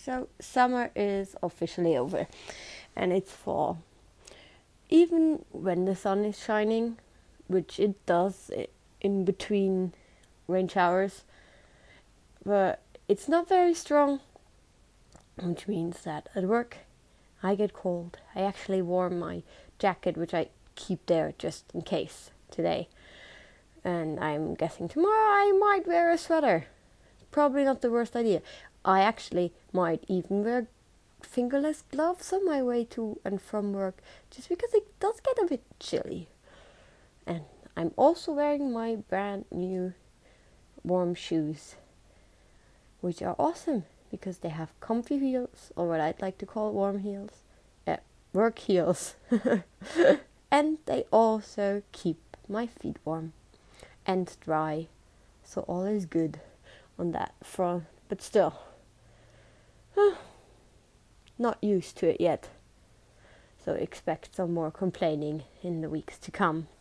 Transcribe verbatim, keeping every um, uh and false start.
So summer is officially over and it's fall. Even when the sun is shining, which it does in between rain showers, but it's not very strong, which means that at work I get cold. I actually wore my jacket, which I keep there just in case today. And I'm guessing tomorrow I might wear a sweater. Probably not the worst idea. I actually might even wear fingerless gloves on my way to and from work, just because it does get a bit chilly. And I'm also wearing my brand new warm shoes, which are awesome because they have comfy heels, or what I'd like to call warm heels, uh, work heels. And they also keep my feet warm and dry, so all is good on that front. But still, not used to it yet, so expect some more complaining in the weeks to come.